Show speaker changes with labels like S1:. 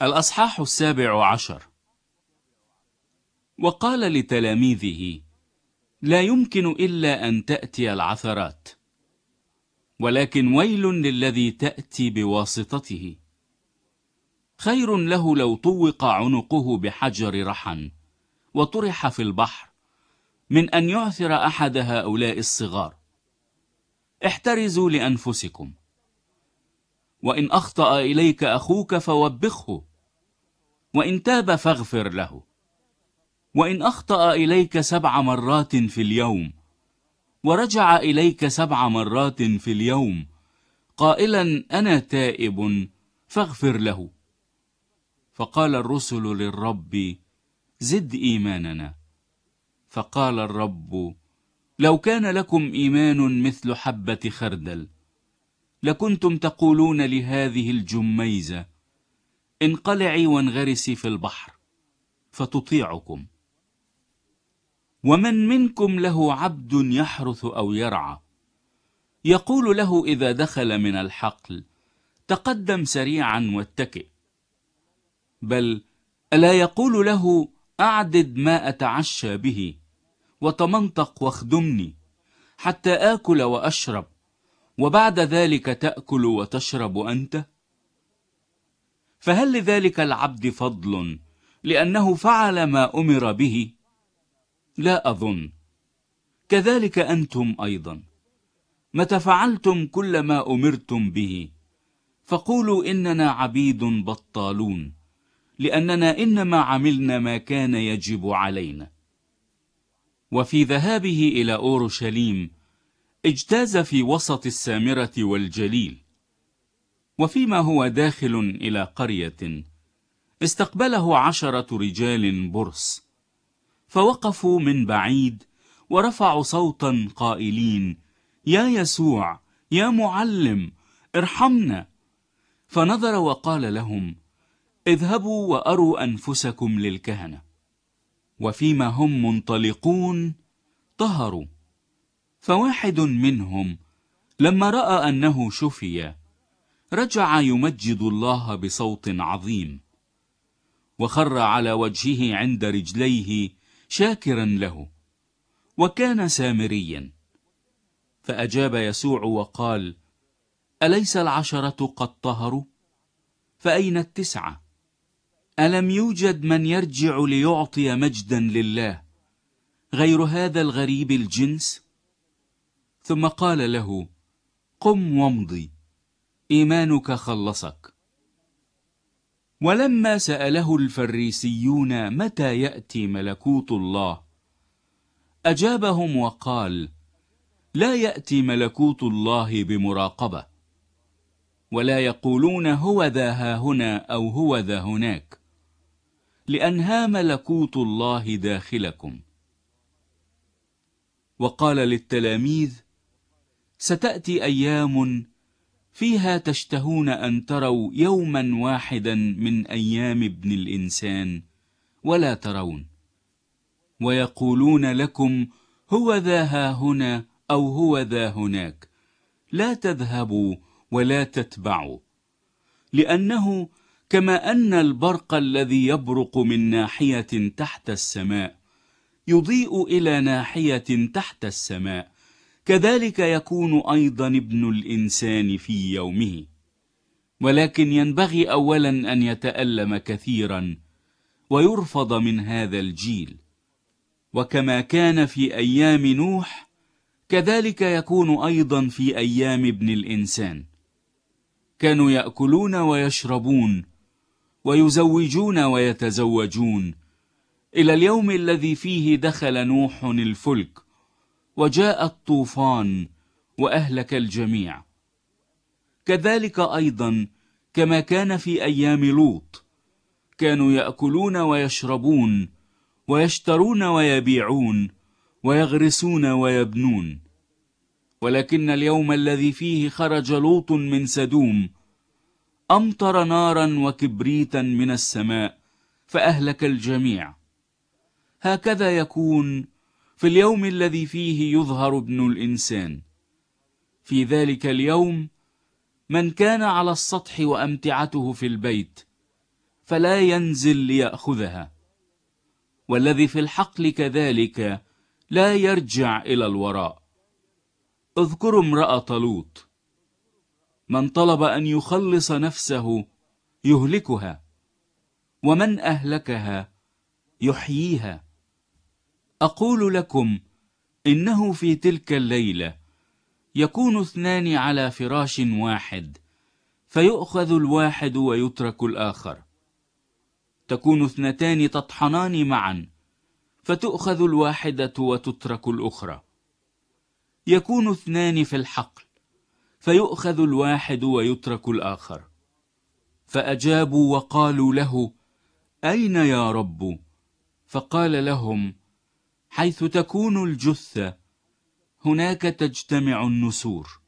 S1: الأصحاح 17. وقال لتلاميذه: لا يمكن إلا أن تأتي العثرات، ولكن ويل للذي تأتي بواسطته. خير له لو طوق عنقه بحجر رحى وطرح في البحر من أن يعثر أحد هؤلاء الصغار. احترزوا لأنفسكم. وإن أخطأ إليك أخوك فوبخه، وإن تاب فاغفر له. وإن أخطأ إليك 7 مرات في اليوم ورجع إليك 7 مرات في اليوم قائلا أنا تائب، فاغفر له. فقال الرسل للرب: زد إيماننا. فقال الرب: لو كان لكم إيمان مثل حبة خردل لكنتم تقولون لهذه الجميزة: انقلعي وانغرسي في البحر، فتطيعكم. ومن منكم له عبد يحرث أو يرعى يقول له إذا دخل من الحقل: تقدم سريعا واتكئ، بل ألا يقول له: أعدد ما أتعشى به وتمنطق واخدمني حتى آكل وأشرب، وبعد ذلك تأكل وتشرب أنت؟ فهل لذلك العبد فضل لأنه فعل ما أمر به؟ لا أظن. كذلك أنتم أيضا متى فعلتم كل ما أمرتم به فقولوا إننا عبيد بطالون، لأننا إنما عملنا ما كان يجب علينا. وفي ذهابه إلى أورشليم اجتاز في وسط السامرة والجليل، وفيما هو داخل إلى قرية استقبله 10 رجال برص، فوقفوا من بعيد ورفعوا صوتا قائلين: يا يسوع، يا معلم، ارحمنا. فنظر وقال لهم: اذهبوا وأروا أنفسكم للكهنة. وفيما هم منطلقون طهروا. فواحد منهم لما رأى أنه شفي رجع يمجد الله بصوت عظيم، وخر على وجهه عند رجليه شاكرا له، وكان سامريا. فأجاب يسوع وقال: أليس 10 قد طهروا؟ فأين 9؟ ألم يوجد من يرجع ليعطي مجدا لله غير هذا الغريب الجنس؟ ثم قال له: قم وامضي، إيمانك خلصك. ولما سأله الفريسيون متى يأتي ملكوت الله، أجابهم وقال: لا يأتي ملكوت الله بمراقبة، ولا يقولون هو ذا هاهنا أو هو ذا هناك، لأنها ملكوت الله داخلكم. وقال للتلاميذ: ستأتي أيام فيها تشتهون أن تروا يوما واحدا من أيام ابن الإنسان ولا ترون، ويقولون لكم هو ذا هاهنا أو هو ذا هناك، لا تذهبوا ولا تتبعوا. لأنه كما أن البرق الذي يبرق من ناحية تحت السماء يضيء إلى ناحية تحت السماء، كذلك يكون أيضا ابن الإنسان في يومه. ولكن ينبغي أولا أن يتألم كثيرا ويرفض من هذا الجيل. وكما كان في أيام نوح كذلك يكون أيضا في أيام ابن الإنسان. كانوا يأكلون ويشربون ويزوجون ويتزوجون إلى اليوم الذي فيه دخل نوح الفلك وجاء الطوفان وأهلك الجميع. كذلك أيضا كما كان في أيام لوط، كانوا يأكلون ويشربون ويشترون ويبيعون ويغرسون ويبنون. ولكن اليوم الذي فيه خرج لوط من سدوم أمطر نارا وكبريتا من السماء فأهلك الجميع. هكذا يكون في اليوم الذي فيه يظهر ابن الإنسان. في ذلك اليوم من كان على السطح وأمتعته في البيت فلا ينزل ليأخذها، والذي في الحقل كذلك لا يرجع إلى الوراء. اذكروا امرأة لوط، من طلب أن يخلص نفسه يهلكها، ومن أهلكها يحييها. أقول لكم إنه في تلك الليلة يكون اثنان على فراش واحد، فيؤخذ الواحد ويترك الآخر. تكون اثنتان تطحنان معا، فتؤخذ الواحدة وتترك الأخرى. يكون اثنان في الحقل، فيؤخذ الواحد ويترك الآخر. فأجابوا وقالوا له: أين يا رب؟ فقال لهم: حيث تكون الجثة هناك تجتمع النسور.